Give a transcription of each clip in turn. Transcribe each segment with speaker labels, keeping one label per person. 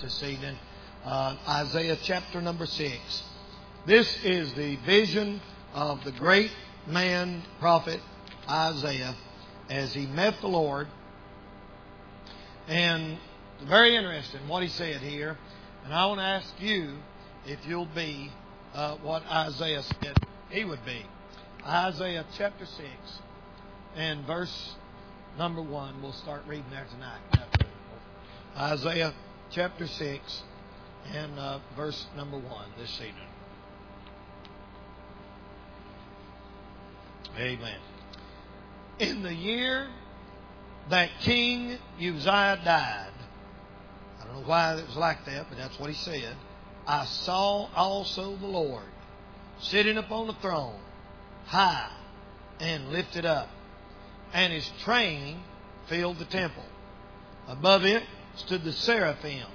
Speaker 1: this evening. Isaiah chapter number 6. This is the vision of the great man, prophet Isaiah, as he met the Lord. And very interesting what he said here. And I want to ask you if you'll be what Isaiah said he would be. Isaiah chapter 6 and verse number 1. We'll start reading there tonight. Isaiah chapter 6 and verse number 1 this evening. Amen. In the year that King Uzziah died, I don't know why it was like that, but that's what he said. I saw also the Lord sitting upon the throne, high and lifted up, and His train filled the temple. Above it stood the seraphims.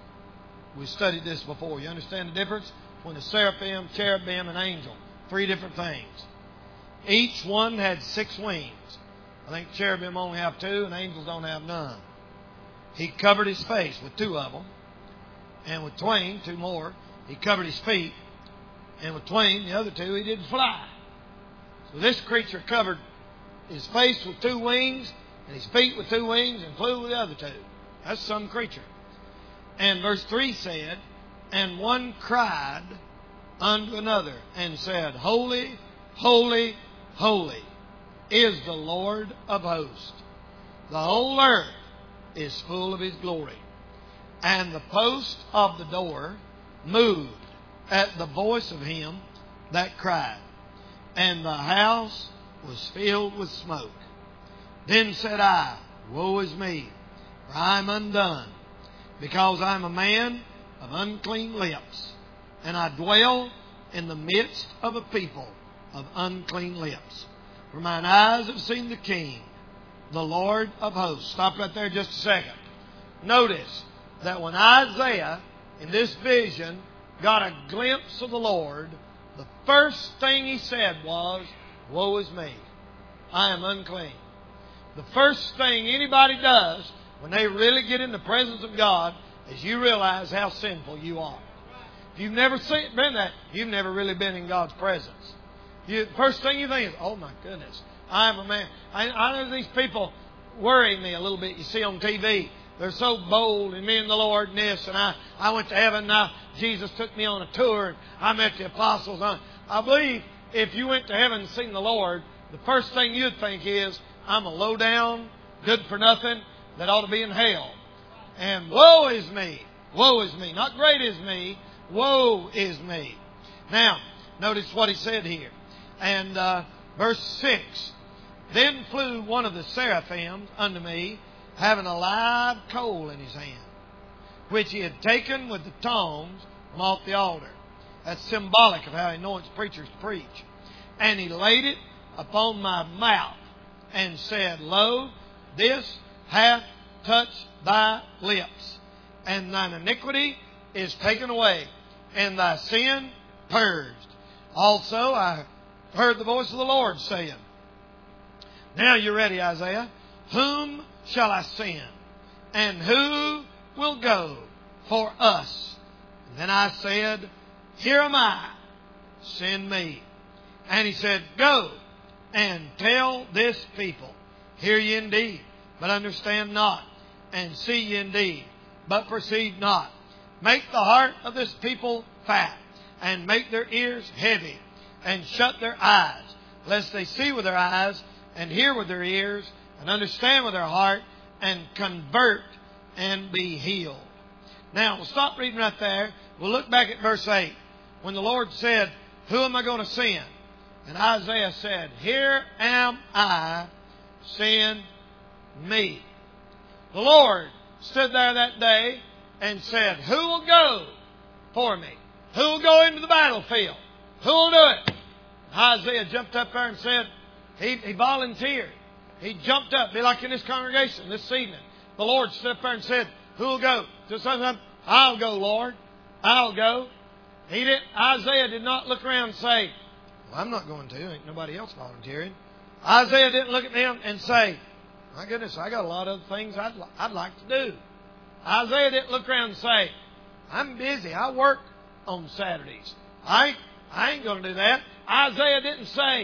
Speaker 1: We studied this before. You understand the difference? When the seraphim, cherubim, and angel. 3 different things. Each one had 6 wings. I think cherubim only have 2 and angels don't have none. He covered His face with 2 of them. And with twain, 2 more, He covered His feet. And with twain, the other 2, He didn't fly. So this creature covered His face with 2 wings and His feet with 2 wings and flew with the other 2. That's some creature. And verse 3 said, and one cried unto another and said, Holy, holy, holy is the Lord of hosts. The whole earth is full of His glory. And the post of the door moved at the voice of Him that cried, and the house was filled with smoke. Then said I, Woe is me, for I am undone, because I am a man of unclean lips, and I dwell in the midst of a people of unclean lips. For mine eyes have seen the King, the Lord of hosts. Stop right there just a second. Notice that when Isaiah, in this vision, got a glimpse of the Lord, the first thing he said was, Woe is me, I am unclean. The first thing anybody does when they really get in the presence of God is you realize how sinful you are. If you've never been that, you've never really been in God's presence. First thing you think is, oh my goodness, I am a man. I know these people worry me a little bit. You see on TV, they're so bold and me and the Lord and this. And I went to heaven. Now Jesus took me on a tour and I met the apostles. I believe if you went to heaven and seen the Lord, the first thing you'd think is, I'm a low down, good for nothing that ought to be in hell. And woe is me. Woe is me. Not great is me. Woe is me. Now, notice what he said here. And verse 6. Then flew one of the seraphims unto me, having a live coal in his hand, which he had taken with the tongs from off the altar. That's symbolic of how he anoints preachers to preach. And he laid it upon my mouth and said, Lo, this hath touched thy lips, and thine iniquity is taken away, and thy sin purged. Also I heard the voice of the Lord saying, Now you're ready, Isaiah. Whom shall I send? And who will go for us? And then I said, Here am I, send me. And he said, Go and tell this people, Hear ye indeed, but understand not, and see ye indeed, but perceive not. Make the heart of this people fat, and make their ears heavy, and shut their eyes, lest they see with their eyes, and hear with their ears, and understand with their heart, and convert and be healed. Now, we'll stop reading right there. We'll look back at verse 8. When the Lord said, Who am I going to send? And Isaiah said, Here am I, send me. The Lord stood there that day and said, Who will go for me? Who will go into the battlefield? Who will do it? Isaiah jumped up there and said, he volunteered. He jumped up, be like in this congregation this evening. The Lord stood up there and said, Who will go? Just something, I'll go, Lord. I'll go. Isaiah did not look around and say, Well, I'm not going to. Ain't nobody else volunteering. Isaiah didn't look at them and say, My goodness, I got a lot of things I'd like to do. Isaiah didn't look around and say, I'm busy. I work on Saturdays. I ain't going to do that. Isaiah didn't say,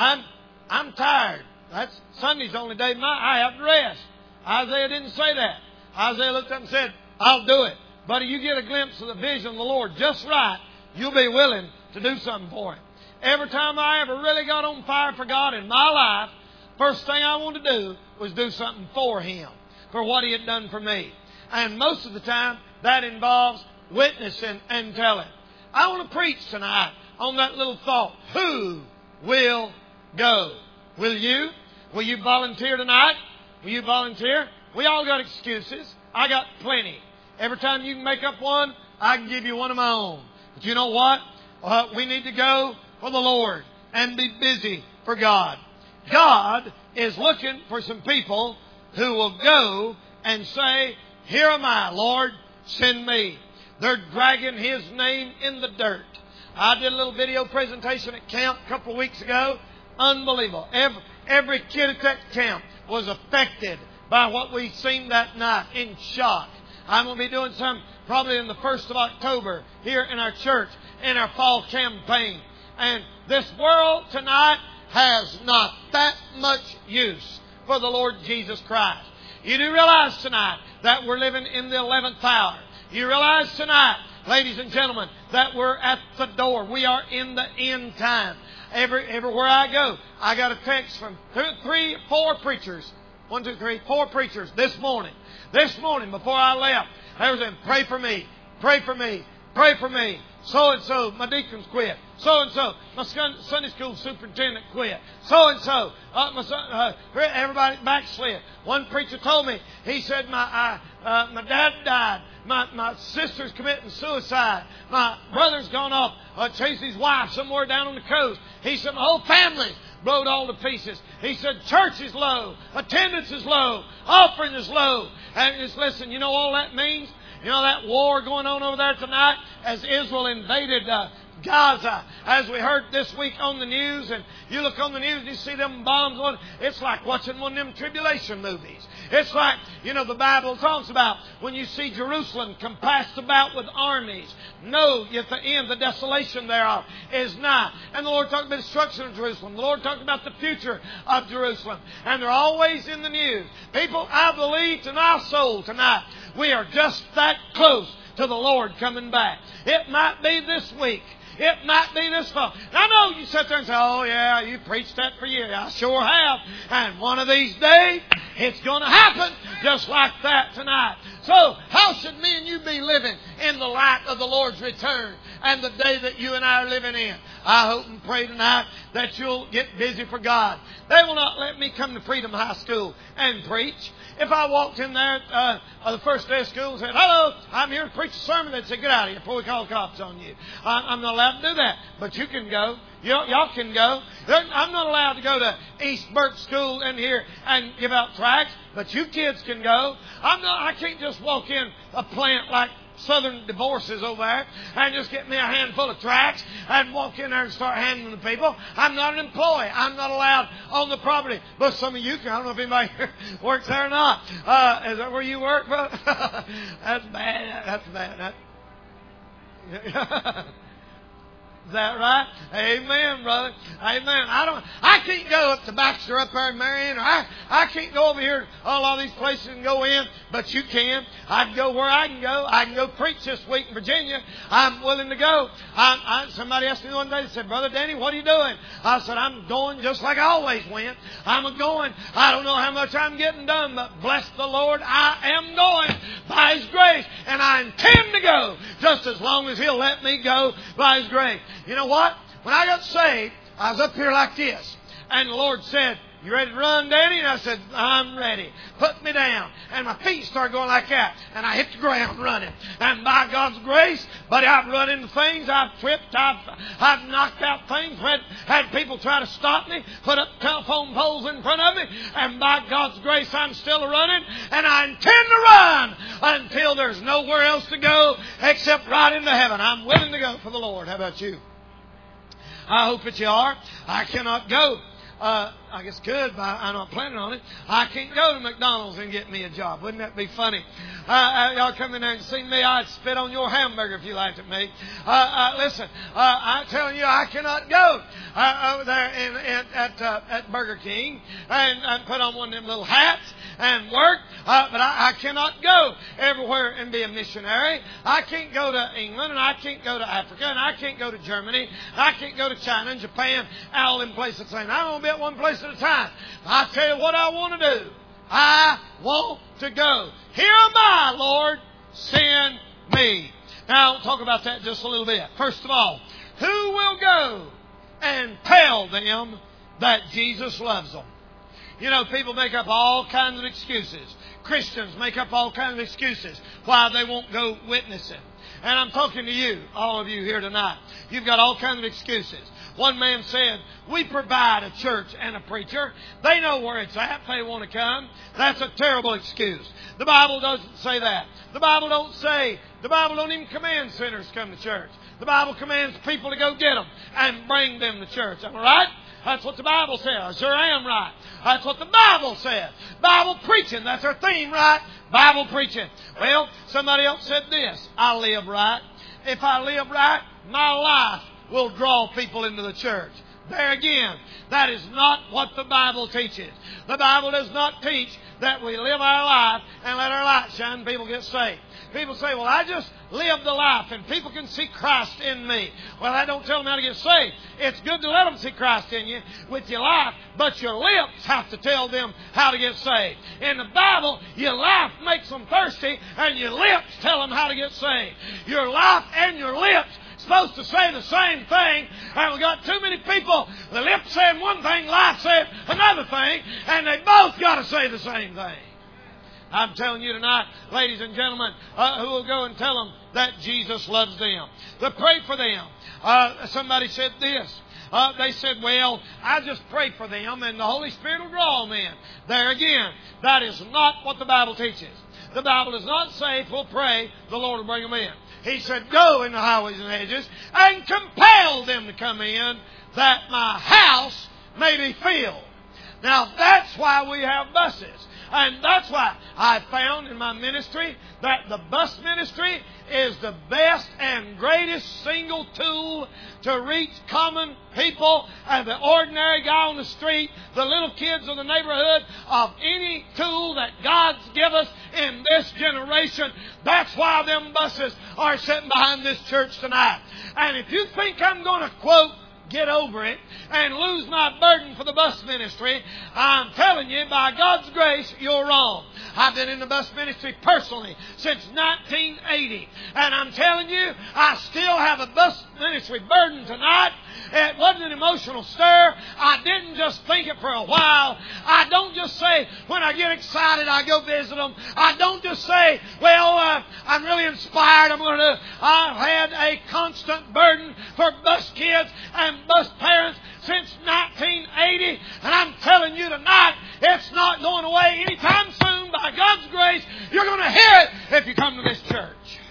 Speaker 1: I'm tired. Sunday's the only day I have to rest. Isaiah didn't say that. Isaiah looked up and said, I'll do it. But if you get a glimpse of the vision of the Lord just right, you'll be willing to do something for Him. Every time I ever really got on fire for God in my life, first thing I wanted to do was do something for Him, for what He had done for me. And most of the time, that involves witnessing and telling. I want to preach tonight on that little thought. Who will go? Will you? Will you volunteer tonight? Will you volunteer? We all got excuses. I got plenty. Every time you can make up one, I can give you one of my own. But you know what? We need to go for the Lord and be busy for God. God is looking for some people who will go and say, here am I, Lord, send me. They're dragging His name in the dirt. I did a little video presentation at camp a couple of weeks ago. Unbelievable. Every kid at that camp was affected by what we seen that night, in shock. I'm going to be doing some probably in the 1st of October here in our church in our fall campaign. And this world tonight has not that much use for the Lord Jesus Christ. You do realize tonight that we're living in the 11th hour. You realize tonight, ladies and gentlemen, that we're at the door. We are in the end time. Everywhere I go, I got a text from 4 preachers. 4 preachers this morning. This morning, before I left, they were saying, pray for me, pray for me, pray for me. So-and-so, my deacons quit. So-and-so, my Sunday school superintendent quit. So-and-so, my son, everybody backslid. One preacher told me, he said, my dad died. My sister's committing suicide. My brother's gone off, chasing his wife somewhere down on the coast. He said, my whole family's blowed all to pieces. He said, church is low, attendance is low, offering is low. And just listen, you know all that means? You know that war going on over there tonight as Israel invaded Gaza, as we heard this week on the news, and you look on the news and you see them bombs going, it's like watching one of them tribulation movies. It's like, you know, the Bible talks about when you see Jerusalem compassed about with armies, know at the end the desolation thereof is nigh. And the Lord talked about the destruction of Jerusalem. The Lord talked about the future of Jerusalem. And they're always in the news. People, I believe to my soul tonight, we are just that close to the Lord coming back. It might be this week. It might be this fall. Now, I know you sit there and say, oh, yeah, you preached that for years. I sure have. And one of these days, it's going to happen just like that tonight. So, how should me and you be living in the light of the Lord's return and the day that you and I are living in? I hope and pray tonight that you'll get busy for God. They will not let me come to Freedom High School and preach. If I walked in there the first day of school and said, hello, I'm here to preach a sermon, they'd say, get out of here before we call the cops on you. I'm not allowed to do that. But you can go. Y'all can go. I'm not allowed to go to East Burke School in here and give out tracts, but you kids can go. I can't just walk in a plant like Southern Divorces over there and just get me a handful of tracts and walk in there and start handing them to people. I'm not an employee. I'm not allowed on the property. But some of you can. I don't know if anybody here works there or not. Is that where you work, brother? That's bad. That's bad. Is that right? Amen, brother. Amen. I can't go up to Baxter up there in Marion. Or I can't go over here to a lot of these places and go in, but you can. I can go where I can go. I can go preach this week in Virginia. I'm willing to go. Somebody asked me one day, they said, Brother Danny, what are you doing? I said, I'm going just like I always went. I'm going. I don't know how much I'm getting done, but bless the Lord, I am going by His grace. And I intend to go just as long as He'll let me go by His grace. You know what? When I got saved, I was up here like this. And the Lord said, you ready to run, Danny? And I said, I'm ready. Put me down. And my feet started going like that. And I hit the ground running. And by God's grace, buddy, I've run into things. I've tripped. I've knocked out things. Had people try to stop me. Put up telephone poles in front of me. And by God's grace, I'm still running. And I intend to run until there's nowhere else to go except right into heaven. I'm willing to go for the Lord. How about you? I hope that you are. I cannot go I guess could, but I'm not planning on it. I can't go to McDonald's and get me a job. Wouldn't that be funny? Y'all come in there and see me, I'd spit on your hamburger if you laughed at me. Listen, I'm telling you, I cannot go over there at Burger King and put on one of them little hats and work, but I cannot go everywhere and be a missionary. I can't go to England, and I can't go to Africa, and I can't go to Germany, and I can't go to China and Japan, all in places at the same time. I want to be at one place at a time. I tell you what I want to do. I want to go. Here am I, Lord, send me. Now, I'll talk about that just a little bit. First of all, who will go and tell them that Jesus loves them? You know, people make up all kinds of excuses. Christians make up all kinds of excuses why they won't go witnessing. And I'm talking to you, all of you here tonight. You've got all kinds of excuses. One man said, we provide a church and a preacher. They know where it's at. They want to come. That's a terrible excuse. The Bible doesn't say that. The Bible don't even command sinners to come to church. The Bible commands people to go get them and bring them to church. Am I right? That's what the Bible says. I sure am right. That's what the Bible says. Bible preaching, that's our theme, right? Bible preaching. Well, somebody else said this. I live right. If I live right, my life will draw people into the church. There again, that is not what the Bible teaches. The Bible does not teach that we live our life and let our light shine and people get saved. People say, well, I just live the life and people can see Christ in me. Well, I don't tell them how to get saved. It's good to let them see Christ in you with your life, but your lips have to tell them how to get saved. In the Bible, your life makes them thirsty and your lips tell them how to get saved. Your life and your lips supposed to say the same thing, and we've got too many people, the lips saying one thing, life saying another thing, and they both got to say the same thing. I'm telling you tonight, ladies and gentlemen, who will go and tell them that Jesus loves them. To pray for them. Somebody said this. They said, well, I just pray for them and the Holy Spirit will draw them in. There again, that is not what the Bible teaches. The Bible does not say if we'll pray, the Lord will bring them in. He said, go in the highways and hedges and compel them to come in that my house may be filled. Now, that's why we have buses. And that's why I found in my ministry that the bus ministry is the best and greatest single tool to reach common people and the ordinary guy on the street, the little kids of the neighborhood, of any tool that God's given us in this generation. That's why them buses are sitting behind this church tonight. And if you think I'm going to quote, get over it and lose my burden for the bus ministry, I'm telling you, by God's grace, you're wrong. I've been in the bus ministry personally since 1980. And I'm telling you, I still have a bus ministry burden tonight. It wasn't an emotional stir. I didn't just think it for a while. I don't just say, when I get excited, I go visit them. I don't just say, well, I'm really inspired. I've had a constant burden for bus kids and bus parents since 1980. And I'm telling you tonight, it's not going away anytime soon. By God's grace, you're going to hear it if you come to this church.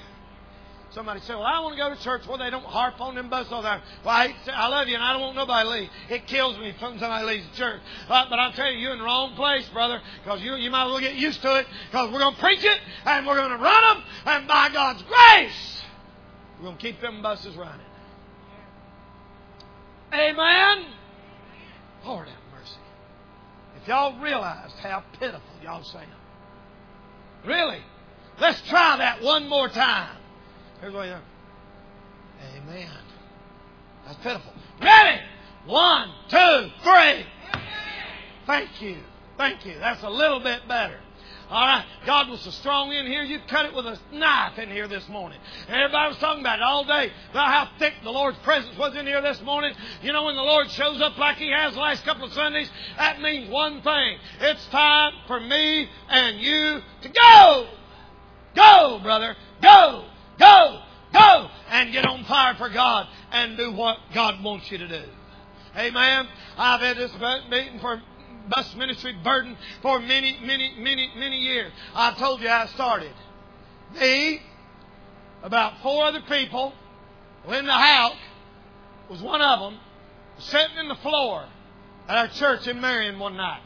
Speaker 1: Somebody said, well, I want to go to church where they don't harp on them buses all the time. Well, I love you and I don't want nobody to leave. It kills me if somebody leaves the church. But I'm telling you, you're in the wrong place, brother, because you might as well get used to it, because we're going to preach it and we're going to run them, and by God's grace, we're going to keep them buses running. Amen? Lord have mercy. If y'all realized how pitiful y'all sound. Really? Let's try that one more time. Here's what you do. Amen. That's pitiful. Ready? 1, 2, 3. Thank you. Thank you. That's a little bit better. All right. God was so strong in here, you'd cut it with a knife in here this morning. And everybody was talking about it all day, about how thick the Lord's presence was in here this morning. You know, when the Lord shows up like He has the last couple of Sundays, that means one thing. It's time for me and you to go. Go, brother. Go. Go. Go. And get on fire for God and do what God wants you to do. Amen. I've had this meeting for bus ministry burden for many years. I told you how it started. Me, about 4 other people, Linda Houck was one of them, sitting in the floor at our church in Marion one night.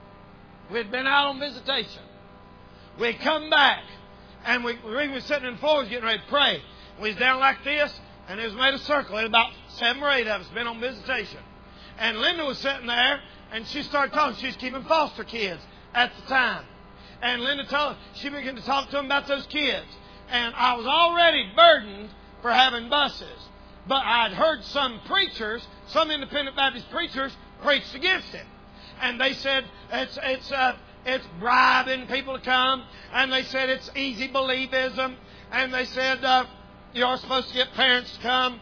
Speaker 1: We had been out on visitation. We had come back, and we were sitting in the floor, getting ready to pray. We was down like this, and it was made a circle. There was about 7 or 8 of us been on visitation. And Linda was sitting there, and she started talking. She was keeping foster kids at the time. And Linda she began to talk to them about those kids. And I was already burdened for having buses. But I'd heard some preachers, some independent Baptist preachers, preached against it. And they said it's bribing people to come. And they said it's easy believism. And they said you're supposed to get parents to come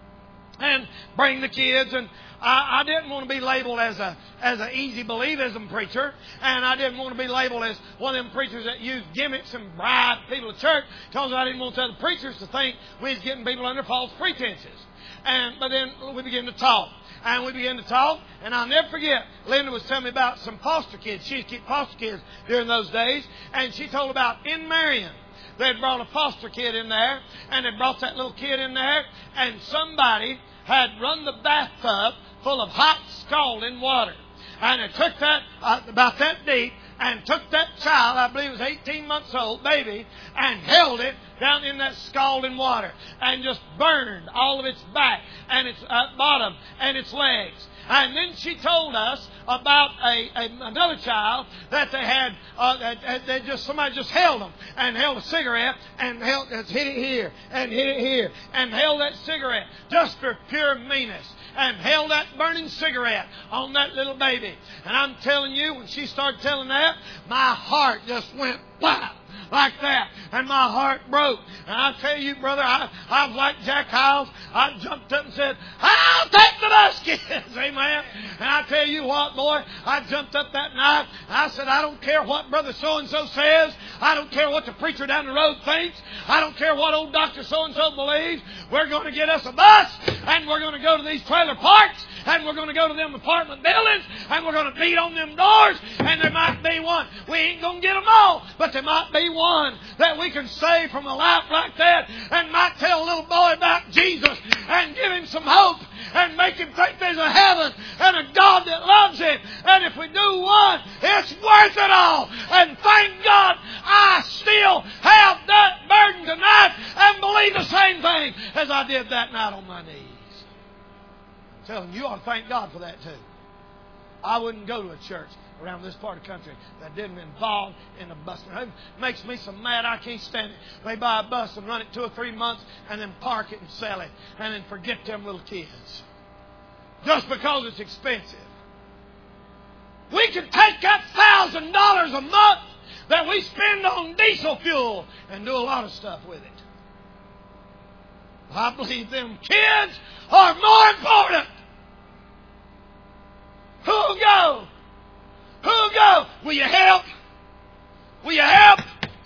Speaker 1: and bring the kids. And I didn't want to be labeled as an easy believism preacher, and I didn't want to be labeled as one of them preachers that use gimmicks and bribe people to church, because I didn't want the other preachers to think we was getting people under false pretenses. But then we began to talk. And we began to talk, and I'll never forget, Linda was telling me about some foster kids. She used to keep foster kids during those days, and she told about in Marion, they'd brought a foster kid in there, and they brought that little kid in there, and somebody had run the bathtub full of hot scalding water. And it took that, about that deep, and took that child, I believe it was 18 months old, baby, and held it down in that scalding water, and just burned all of its back, and its bottom, and its legs. And then she told us about another child that they had, somebody just held them, and held a cigarette, and hit it here, and hit it here, and held that cigarette, just for pure meanness, and held that burning cigarette on that little baby. And I'm telling you, when she started telling that, my heart just went blah, like that, and my heart broke. And I tell you, brother, I was like Jack Hyles. I jumped up and said, I'll take the bus kids, amen. And I tell you what, boy, I jumped up that night, and I said, I don't care what brother so-and-so says. I don't care what the preacher down the road thinks. I don't care what old Dr. so-and-so believes. We're going to get us a bus, and we're going to go to these trailer parks, and we're going to go to them apartment buildings, and we're going to beat on them doors, and there might be one. We ain't going to get them all, but there might be one that we can save from a life like that, and might tell a little boy about Jesus and give him some hope and make him think there's a heaven and a God that loves him. And if we do one, it's worth it all. And thank God I still have that burden tonight and believe the same thing as I did that night on my knees. I'm telling you, you ought to thank God for that too. I wouldn't go to a church around this part of the country that didn't involve in the bus. It makes me so mad I can't stand it. They buy a bus and run it 2 or 3 months and then park it and sell it and then forget them little kids. Just because it's expensive. We could take that $1,000 a month that we spend on diesel fuel and do a lot of stuff with it. I believe them kids are more important. Who'll go? Who'll go? Will you help? Will you help?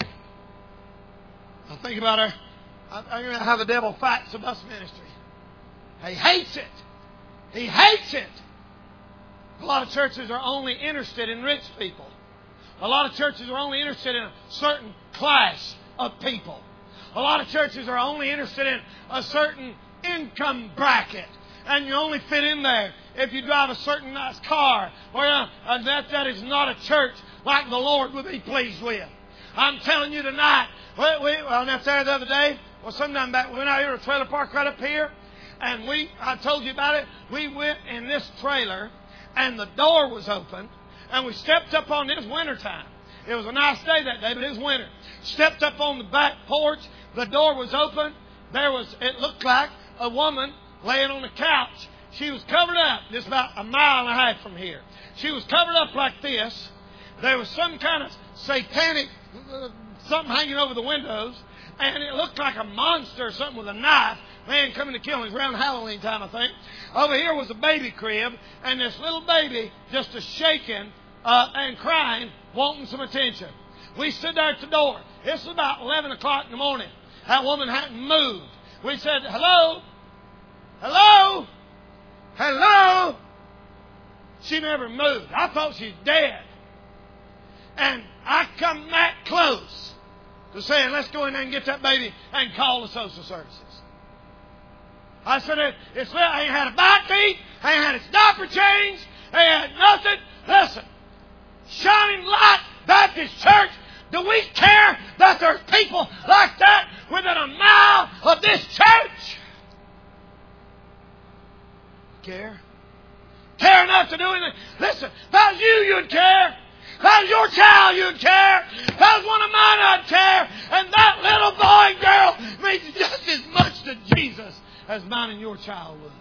Speaker 1: I think about how the devil fights the bus ministry. He hates it. He hates it. A lot of churches are only interested in rich people. A lot of churches are only interested in a certain class of people. A lot of churches are only interested in a certain income bracket. And you only fit in there if you drive a certain nice car. Well, that is not a church like the Lord would be pleased with. I'm telling you tonight, I was there the other day, sometime back, we went out here to a trailer park right up here, and I told you about it, we went in this trailer, and the door was open, and we stepped up on this wintertime. It was a nice day that day, but it was winter. Stepped up on the back porch, the door was open, it looked like a woman laying on the couch. She was covered up, just about a mile and a half from here. She was covered up like this. There was some kind of satanic something hanging over the windows, and it looked like a monster or something with a knife. Man coming to kill him. It was around Halloween time, I think. Over here was a baby crib, and this little baby just shaking and crying, wanting some attention. We stood there at the door. This was about 11 o'clock in the morning. That woman hadn't moved. We said, hello? Hello? Hello? She never moved. I thought she's dead. And I come that close to saying, let's go in there and get that baby and call the social services. I said, I ain't had a bite to eat. I ain't had its diaper changed. They had nothing. Listen, Shining Light Baptist Church, do we care that there's people like that within a mile of this church? Care? Care enough to do anything? Listen, if that was you, you'd care. If that was your child, you'd care. If that was one of mine, I'd care. And that little boy and girl means just as much to Jesus as mine and your child would.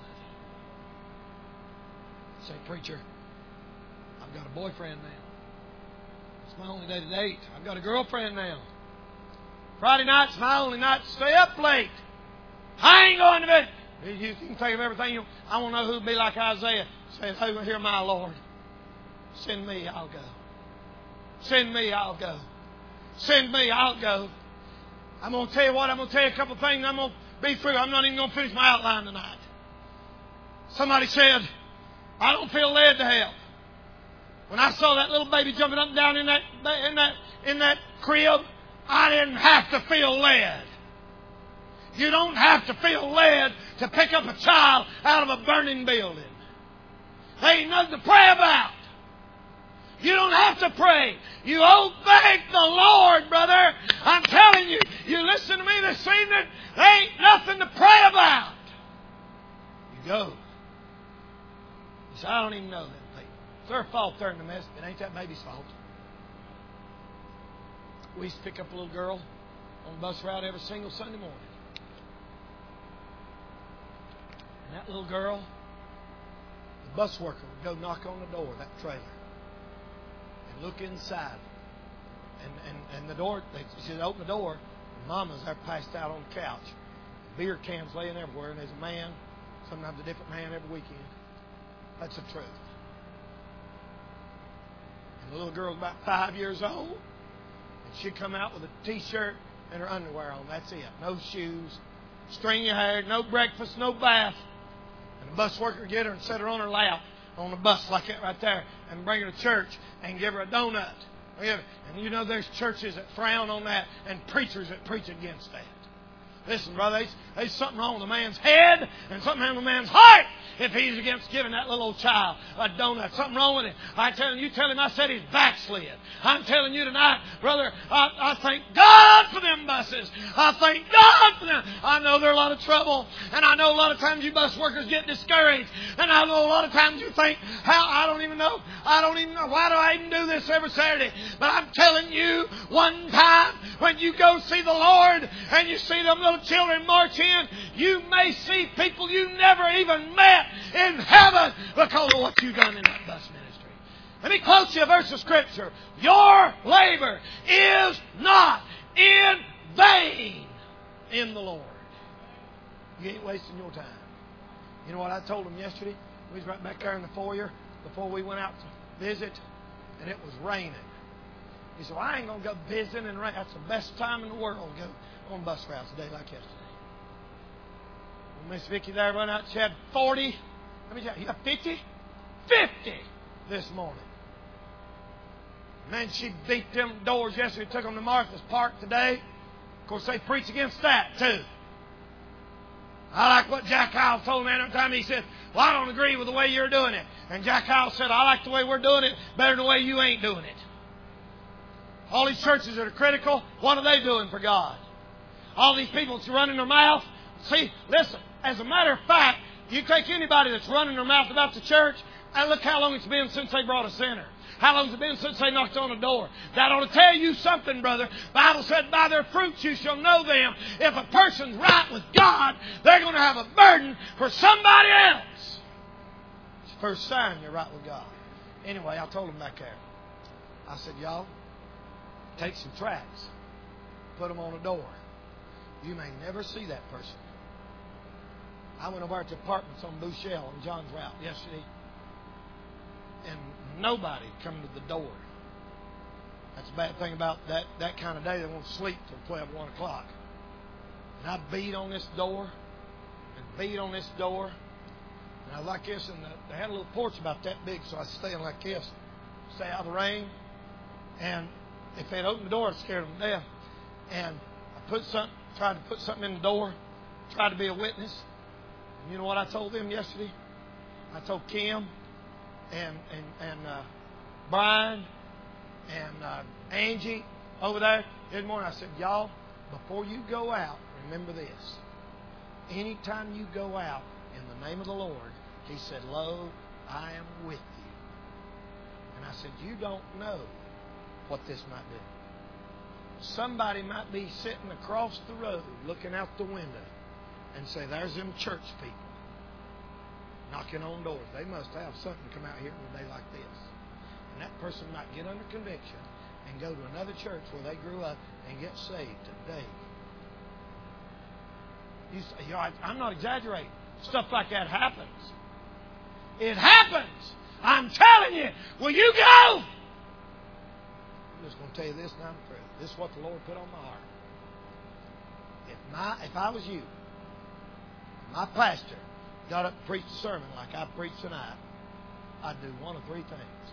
Speaker 1: Say, preacher, I've got a boyfriend now. It's my only day to date. I've got a girlfriend now. Friday night's my only night to stay up late. I ain't going to bed. You can think of everything. I want to know who'd be like Isaiah. Say, "Oh, here, my Lord. Send me, I'll go. Send me, I'll go. Send me, I'll go." I'm going to tell you what. I'm going to tell you a couple of things. I'm going to be through. I'm not even going to finish my outline tonight. Somebody said, "I don't feel led to help." When I saw that little baby jumping up and down in that crib, I didn't have to feel led. You don't have to feel led to pick up a child out of a burning building. There ain't nothing to pray about. You don't have to pray. You obey the Lord, brother. I'm telling you, you listen to me this evening, there ain't nothing to pray about. You go. You say, "I don't even know them people." It's their fault they're in the mess. It ain't that baby's fault. We used to pick up a little girl on the bus route every single Sunday morning. And that little girl, the bus worker would go knock on the door of that trailer and look inside. And the door, she'd open the door, and Mama's there passed out on the couch. Beer cans laying everywhere, and there's a man, sometimes a different man every weekend. That's the truth. And the little girl's about 5 years old, and she'd come out with a T-shirt and her underwear on. That's it. No shoes, string your hair, no breakfast, no bath. And the bus worker would get her and set her on her lap on the bus like that right there and bring her to church and give her a donut. And you know there's churches that frown on that and preachers that preach against that. Listen, brother, there's something wrong with a man's head and something wrong with a man's heart if he's against giving that little old child a donut. Something wrong with him. You tell him I said he's backslid. I'm telling you tonight, brother, I thank God for them buses. I thank God for them. I know they're a lot of trouble, and I know a lot of times you bus workers get discouraged, and I know a lot of times you think, I don't even know, why do I even do this every Saturday? But I'm telling you, one time when you go see the Lord and you see them little children march in, you may see people you never even met in heaven because of what you've done in that bus ministry. Let me quote you a verse of Scripture. Your labor is not in vain in the Lord. You ain't wasting your time. You know what I told them yesterday? We was right back there in the foyer before we went out to visit, and it was raining. He said, "Well, I ain't going to go visiting in rain." That's the best time in the world to go on bus routes a day like yesterday. Well, Miss Vicki there run out. She had 40. Let me tell you, 50? 50 this morning. And then she beat them doors yesterday. Took them to Martha's Park today. Of course, they preach against that too. I like what Jack Howell told me another time. He said, "Well, I don't agree with the way you're doing it." And Jack Howell said, "I like the way we're doing it better than the way you ain't doing it." All these churches that are critical, what are they doing for God? All these people that's running their mouth. See, listen, as a matter of fact, you take anybody that's running their mouth about the church, and look how long it's been since they brought a sinner. How long has it been since they knocked on a door? That ought to tell you something, brother. The Bible said, "By their fruits you shall know them." If a person's right with God, they're going to have a burden for somebody else. It's the first sign you're right with God. Anyway, I told them back there. I said, "Y'all, take some tracts, put them on a door. You may never see that person." I went over to the apartments on Bouchelle on John's route yesterday, and nobody come to the door. That's the bad thing about that kind of day. They won't sleep till 12, 1 o'clock. And I beat on this door and beat on this door. And I was like this, and they had a little porch about that big, so I was staying like this, stay out of the rain. And if they'd opened the door, it scared them to death. And I tried to put something in the door, tried to be a witness. And you know what I told them yesterday? I told Kim and Brian and Angie over there this morning. I said, y'all, before you go out, remember this. Anytime you go out in the name of the Lord, He said, lo, I am with you. And I said, you don't know what this might do. Somebody might be sitting across the road looking out the window and say, there's them church people knocking on doors. They must have something come out here on a day like this. And that person might get under conviction and go to another church where they grew up and get saved today. I'm not exaggerating. Stuff like that happens. It happens. I'm telling you. Will you go? I'm just going to tell you this and I'm through. This is what the Lord put on my heart. If I was you, my pastor got up and preached a sermon like I preached tonight, I'd do one of three things.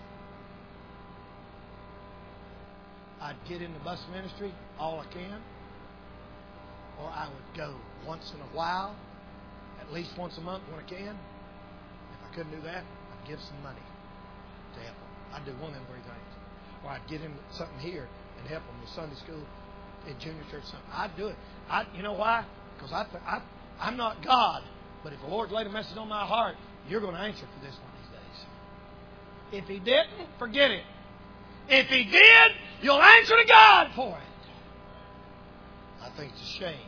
Speaker 1: I'd get in the bus ministry all I can, or I would go once in a while, at least once a month when I can. If I couldn't do that, I'd give some money to help them. I'd do one of them three things. Or I'd get in something here and help them with Sunday school, in junior church, something. I'd do it. You know why? Because I'm not God. But if the Lord laid a message on my heart, you're going to answer for this one these days. If He didn't, forget it. If He did, you'll answer to God for it. I think it's a shame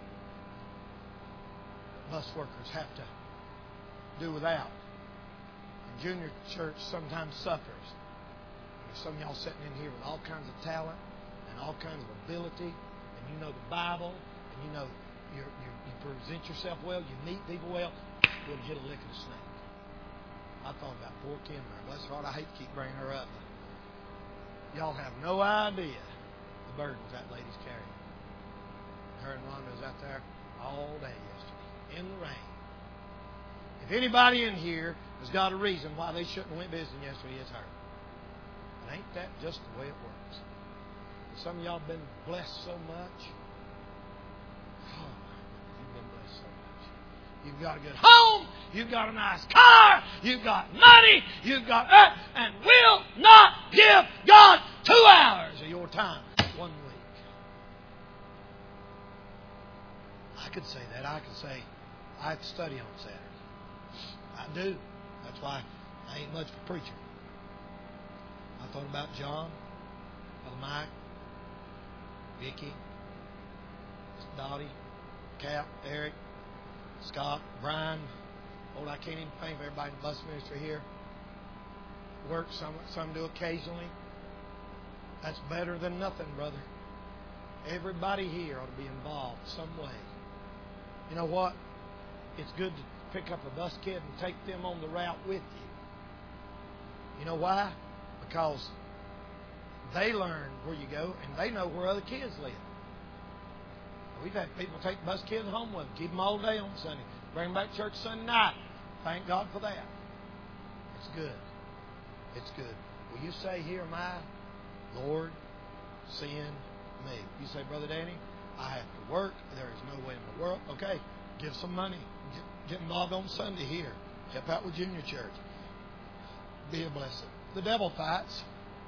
Speaker 1: that bus workers have to do without. And junior church sometimes suffers. There's some of y'all sitting in here with all kinds of talent and all kinds of ability, and you know the Bible, and you know you present yourself well, you meet people well, you'll hit a lick of the snake. I thought about poor Kim there. Bless her heart, I hate to keep bringing her up. Y'all have no idea the burdens that lady's carrying. Her and Rhonda was out there all day yesterday in the rain. If anybody in here has got a reason why they shouldn't have went visiting yesterday, it's her. But ain't that just the way it works? Some of y'all have been blessed so much. Oh, you've been blessed so much. You've got a good home. You've got a nice car. You've got money. You've got earth. And will not give God 2 hours of your time 1 week. I could say that. I could say I have to study on Saturday. I do. That's why I ain't much of a preacher. I thought about John, Brother Mike, Vicki, Dottie, Cap, Eric, Scott, Brian. Oh, I can't even think of everybody in the bus ministry here. Work, some do occasionally. That's better than nothing, brother. Everybody here ought to be involved some way. You know what? It's good to pick up a bus kid and take them on the route with you. You know why? Because they learn where you go and they know where other kids live. We've had people take bus kids home with them, keep them all day on Sunday, bring them back to church Sunday night. Thank God for that. It's good. It's good. Will you say, here am I, Lord, send me? You say, Brother Danny, I have to work. There is no way in the world. Okay, give some money. Get involved on Sunday here. Help out with junior church. Be a blessing. The devil fights.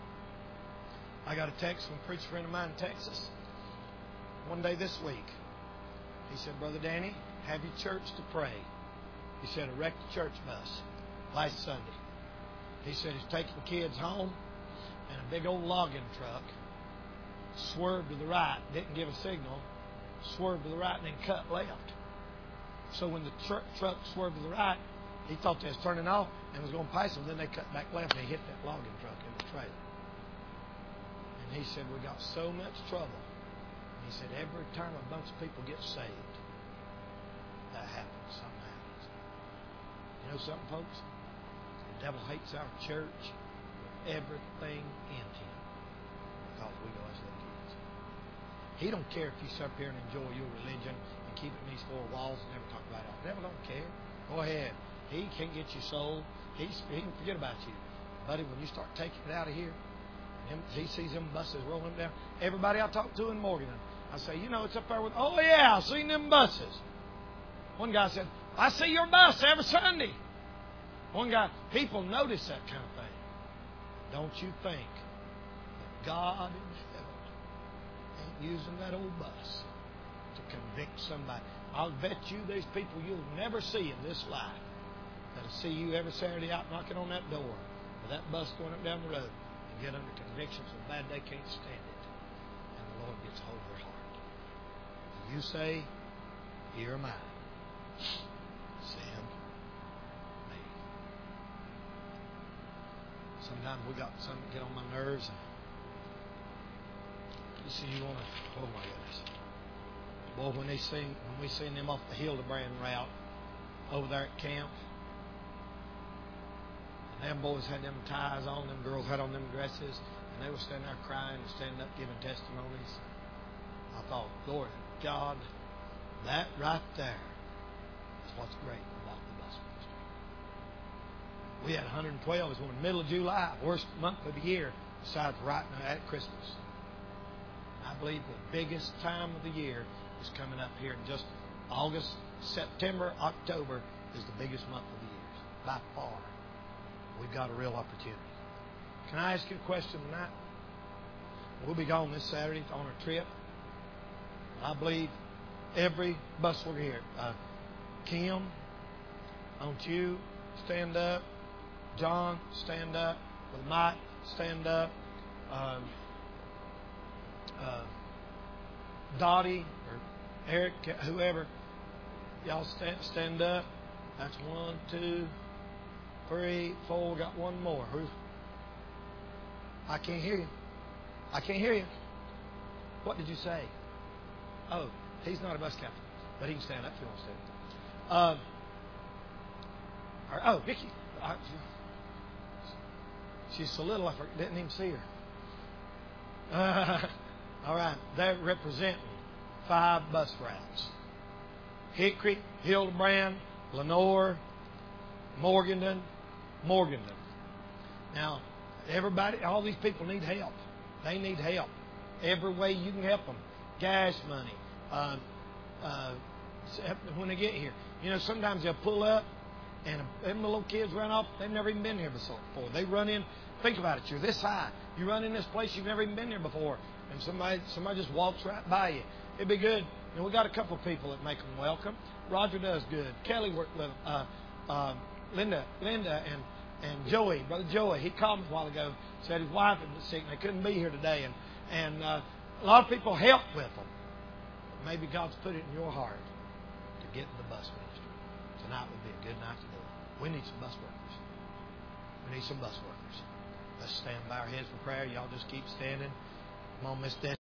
Speaker 1: I got a text from a preacher friend of mine in Texas one day this week. He said, Brother Danny, have your church to pray. He said, a wrecked church bus last Sunday. He said he's taking kids home and a big old logging truck swerved to the right, didn't give a signal, swerved to the right and then cut left. So when the truck swerved to the right, he thought they was turning off and was going to pass them. Then they cut back left and they hit that logging truck in the trailer. And he said, we got so much trouble. He said, every time a bunch of people get saved, that happens. Something happens. You know something, folks? The devil hates our church with everything in him because we go as little kids. He don't care if you sit up here and enjoy your religion and keep it in these four walls and never talk about it. The devil don't care. Go ahead. He can't get you sold. He can forget about you. Buddy, when you start taking it out of here, and he sees them buses rolling down. Everybody I talk to in Morgan, I say, you know, it's up there with, oh yeah, I've seen them buses. One guy said, I see your bus every Sunday. One guy, people notice that kind of thing. Don't you think that God in heaven ain't using that old bus to convict somebody? I'll bet you there's people you'll never see in this life that'll see you every Saturday out knocking on that door with that bus going up down the road and get under conviction so bad they can't stand it. And the Lord gets hold of their heart. You say, here am I. Send me. Sometimes we got something that get on my nerves. And you see, you want to, oh my goodness. Boy, when we seen them off the Hildebrand route over there at camp, and them boys had them ties on, them girls had on them dresses, and they were standing there crying and standing up giving testimonies. I thought, Lord God, that right there is what's great about the bus ministry. We had 112. It was in the middle of July, worst month of the year, besides right now at Christmas. I believe the biggest time of the year is coming up here in just August, September, October is the biggest month of the year. By far. We've got a real opportunity. Can I ask you a question tonight? We'll be gone this Saturday on a trip. I believe every bus worker here. Kim, don't you stand up? John, stand up. With Mike, stand up. Dottie or Eric, whoever, y'all stand up. That's 1, 2, 3, 4. Got one more. I can't hear you. I can't hear you. What did you say? Oh, he's not a bus captain, but he can stand up if he wants to. Vicky. She's so little I didn't even see her. All right, they're representing 5 bus routes. Hickory, Hildebrand, Lenore, Morganton. Now, everybody, all these people need help. They need help. Every way you can help them. Gas money. When they get here. You know, sometimes they'll pull up and them little kids run off. They've never even been here before. They run in. Think about it. You're this high. You run in this place. You've never even been here before. And somebody just walks right by you. It'd be good. And we got a couple of people that make them welcome. Roger does good. Kelly worked with Linda and Joey, Brother Joey. He called me a while ago. Said his wife had been sick and they couldn't be here today. And a lot of people help with them. But maybe God's put it in your heart to get in the bus ministry. Tonight would be a good night to do it. We need some bus workers. We need some bus workers. Let's stand by our heads for prayer. Y'all just keep standing. Come on, Miss Dan.